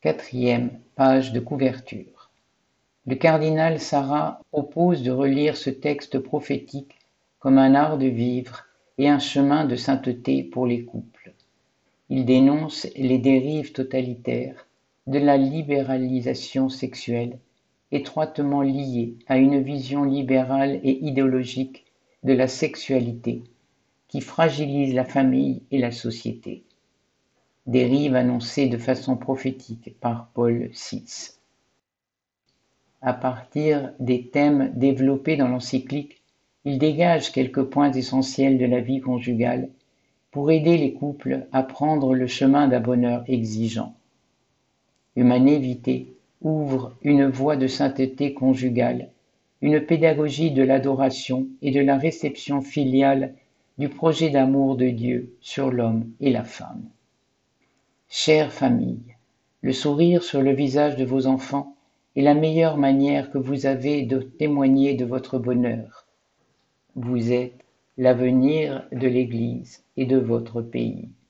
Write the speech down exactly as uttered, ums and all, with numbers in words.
Quatrième page de couverture. Le cardinal Sarah propose de relire ce texte prophétique comme un art de vivre et un chemin de sainteté pour les couples. Il dénonce les dérives totalitaires de la libéralisation sexuelle, étroitement liée à une vision libérale et idéologique de la sexualité qui fragilise la famille et la société. Dérive annoncée de façon prophétique par Paul six. À partir des thèmes développés dans l'encyclique, il dégage quelques points essentiels de la vie conjugale pour aider les couples à prendre le chemin d'un bonheur exigeant. Humanité Vitae ouvre une voie de sainteté conjugale, une pédagogie de l'adoration et de la réception filiale du projet d'amour de Dieu sur l'homme et la femme. Chère famille, le sourire sur le visage de vos enfants est la meilleure manière que vous avez de témoigner de votre bonheur. Vous êtes l'avenir de l'Église et de votre pays.